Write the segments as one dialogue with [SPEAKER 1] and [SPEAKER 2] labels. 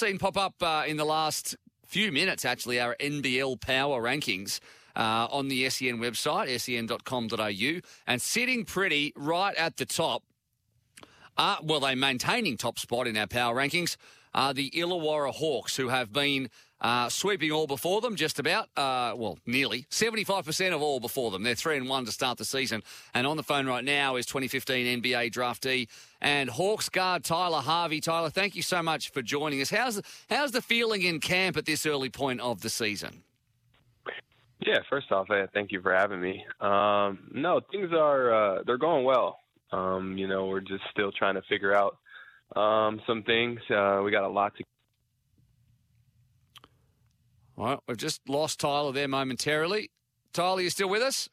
[SPEAKER 1] seen pop up in the last few minutes, actually, our NBL Power Rankings on the SEN website, sen.com.au, and sitting pretty right at the top. They're maintaining top spot in our power rankings, the Illawarra Hawks, who have been sweeping all before them, just about, nearly 75% of all before them. They're 3-1 to start the season. And on the phone right now is 2015 NBA draftee and Hawks guard Tyler Harvey. Tyler, thank you so much for joining us. How's the feeling in camp at this early point of the season?
[SPEAKER 2] Yeah, first off, thank you for having me. No, things are they're going well. We're just still trying to figure out some things. We got a lot to.
[SPEAKER 1] All right, we've just lost Tyler there momentarily. Tyler, you still with us?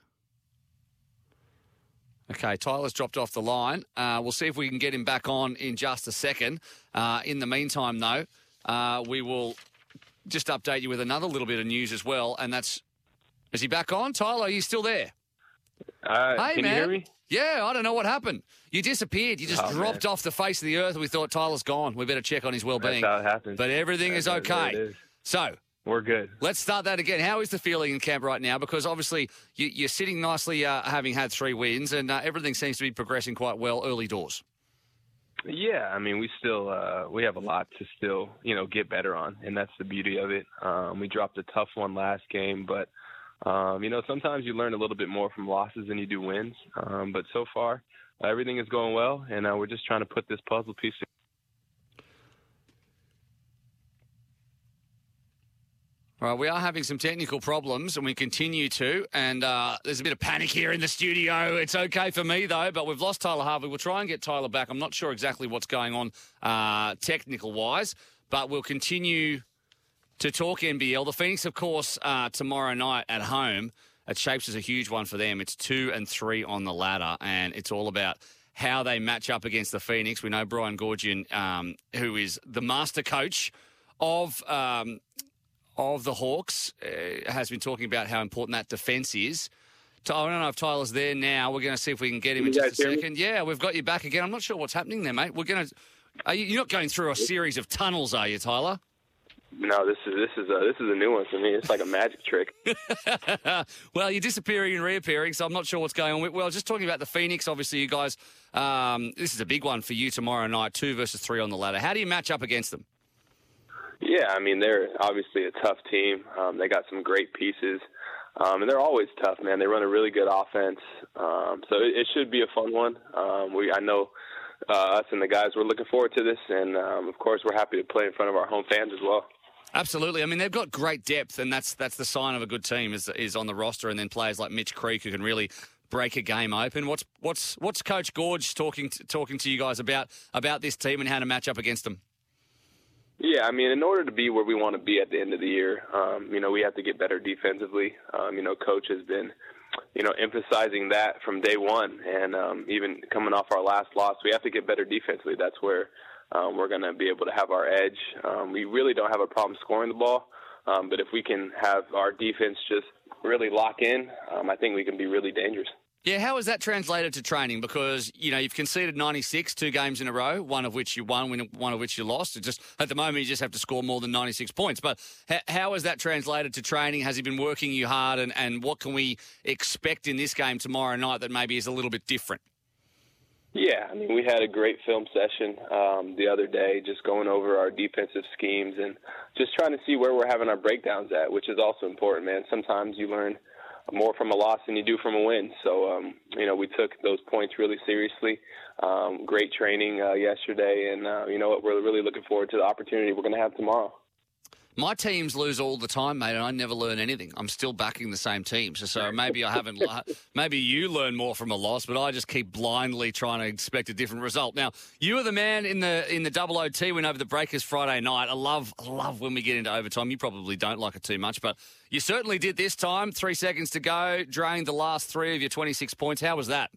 [SPEAKER 1] Okay, Tyler's dropped off the line. We'll see if we can get him back on in just a second. In the meantime, though, we will just update you with another little bit of news as well, and that's... Is he back on? Tyler, are you still there?
[SPEAKER 2] Hey,
[SPEAKER 1] can
[SPEAKER 2] man.
[SPEAKER 1] You hear me? Yeah, I don't know what happened. You disappeared. You just dropped off the face of the earth. We thought Tyler's gone. We better check on his well-being.
[SPEAKER 2] That's how it happens.
[SPEAKER 1] But everything is okay. So...
[SPEAKER 2] We're good.
[SPEAKER 1] Let's start that again. How is the feeling in camp right now? Because obviously you're sitting nicely having had 3 wins and everything seems to be progressing quite well early doors.
[SPEAKER 2] Yeah, I mean, we still we have a lot to still, get better on, and that's the beauty of it. We dropped a tough one last game, but, sometimes you learn a little bit more from losses than you do wins. But so far, everything is going well, and we're just trying to put this puzzle piece together.
[SPEAKER 1] Right, we are having some technical problems, and we continue to, and there's a bit of panic here in the studio. It's okay for me, though, but we've lost Tyler Harvey. We'll try and get Tyler back. I'm not sure exactly what's going on technical-wise, but we'll continue to talk NBL. The Phoenix, of course, tomorrow night at home, it shapes as a huge one for them. It's 2-3 on the ladder, and it's all about how they match up against the Phoenix. We know Brian Goorjian, who is the master coach of the Hawks, has been talking about how important that defence is. I don't know if Tyler's there now. We're going to see if we can get him in just a second. Yeah, we've got you back again. I'm not sure what's happening there, mate. You're not going through a series of tunnels, are you, Tyler?
[SPEAKER 2] No, this is a new one for me. It's like a magic trick.
[SPEAKER 1] Well, you're disappearing and reappearing, so I'm not sure what's going on. Well, just talking about the Phoenix, obviously, you guys, this is a big one for you tomorrow night, 2 versus 3 on the ladder. How do you match up against them?
[SPEAKER 2] Yeah, I mean, they're obviously a tough team. They got some great pieces, and they're always tough, man. They run a really good offense, so it should be a fun one. I know us and the guys, we're looking forward to this, and, of course, we're happy to play in front of our home fans as well.
[SPEAKER 1] Absolutely. I mean, they've got great depth, and that's the sign of a good team is on the roster, and then players like Mitch Creek who can really break a game open. What's Coach Gorge talking to you guys about this team and how to match up against them?
[SPEAKER 2] Yeah, I mean, in order to be where we want to be at the end of the year, we have to get better defensively. Coach has been, emphasizing that from day one, and even coming off our last loss, we have to get better defensively. That's where we're going to be able to have our edge. We really don't have a problem scoring the ball, but if we can have our defense just really lock in, I think we can be really dangerous.
[SPEAKER 1] Yeah, how has that translated to training? Because, you've conceded 96, 2 games in a row, one of which you won, one of which you lost. At the moment, you just have to score more than 96 points. But how has that translated to training? Has he been working you hard? And what can we expect in this game tomorrow night that maybe is a little bit different?
[SPEAKER 2] Yeah, I mean, we had a great film session the other day, just going over our defensive schemes and just trying to see where we're having our breakdowns at, which is also important, man. Sometimes you learn more from a loss than you do from a win. So, we took those points really seriously. Great training yesterday, and we're really looking forward to the opportunity we're going to have tomorrow.
[SPEAKER 1] My teams lose all the time, mate, and I never learn anything. I'm still backing the same teams. So maybe I haven't. Maybe you learn more from a loss, but I just keep blindly trying to expect a different result. Now, you were the man in the double OT win over the Breakers Friday night. I love when we get into overtime. You probably don't like it too much, but you certainly did this time. 3 seconds to go, drained the last 3 of your 26 points. How was that?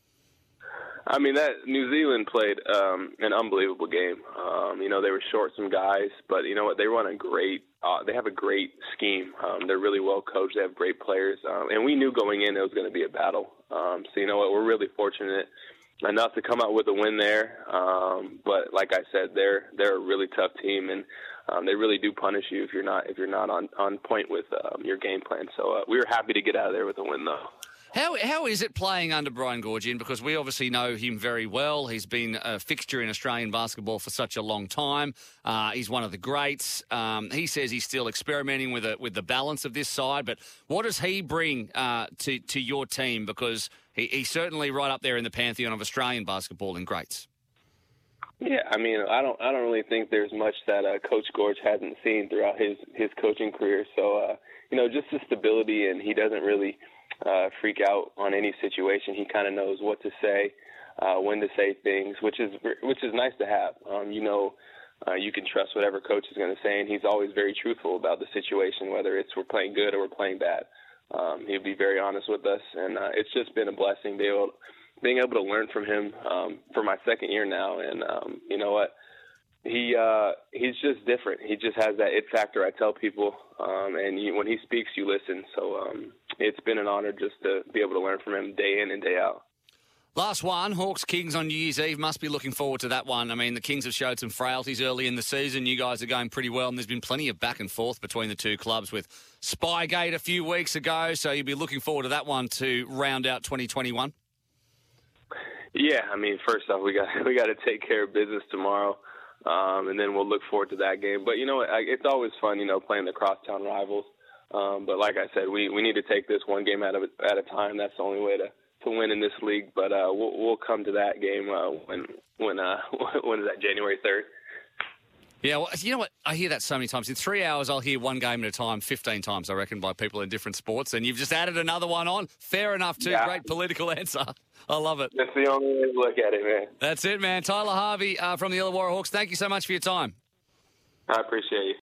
[SPEAKER 2] I mean, that New Zealand played an unbelievable game. They were short some guys, but you know what? They run they have a great scheme. They're really well coached. They have great players. And we knew going in it was going to be a battle. So you know what? We're really fortunate enough to come out with a win there. But like I said, they're a really tough team. And, they really do punish you if you're not on point with your game plan. So we were happy to get out of there with a win, though.
[SPEAKER 1] How is it playing under Brian Goorjian? Because we obviously know him very well. He's been a fixture in Australian basketball for such a long time. He's one of the greats. He says he's still experimenting with the balance of this side. But what does he bring to your team? Because he's certainly right up there in the pantheon of Australian basketball and greats.
[SPEAKER 2] Yeah, I mean, I don't really think there's much that Coach Gorge hasn't seen throughout his coaching career. So just the stability, and he doesn't really freak out on any situation. He kind of knows what to say, when to say things, which is nice to have. You can trust whatever coach is going to say, and he's always very truthful about the situation, whether it's we're playing good or we're playing bad. He'll be very honest with us, and it's just been a blessing being able to learn from him for my second year now. And you know what? He's just different. He just has that it factor, I tell people, and when he speaks, you listen. So it's been an honor just to be able to learn from him day in and day out.
[SPEAKER 1] Last one, Hawks Kings on New Year's Eve. Must be looking forward to that one. I mean, the Kings have showed some frailties early in the season. You guys are going pretty well, and there's been plenty of back and forth between the two clubs with Spygate a few weeks ago. So you'll be looking forward to that one to round out 2021.
[SPEAKER 2] Yeah, I mean, first off, we got to take care of business tomorrow, and then we'll look forward to that game. But you know what? It's always fun, playing the crosstown rivals. But like I said, we need to take this one game at a time. That's the only way to win in this league. But we'll come to that game when is that, January 3rd?
[SPEAKER 1] Yeah, well, you know what? I hear that so many times. In 3 hours, I'll hear one game at a time 15 times, I reckon, by people in different sports. And you've just added another one on. Fair enough, too. Yeah. Great political answer. I love it.
[SPEAKER 2] That's the only way to look at it, man.
[SPEAKER 1] That's it, man. Tyler Harvey from the Illawarra Hawks, thank you so much for your time.
[SPEAKER 2] I appreciate you.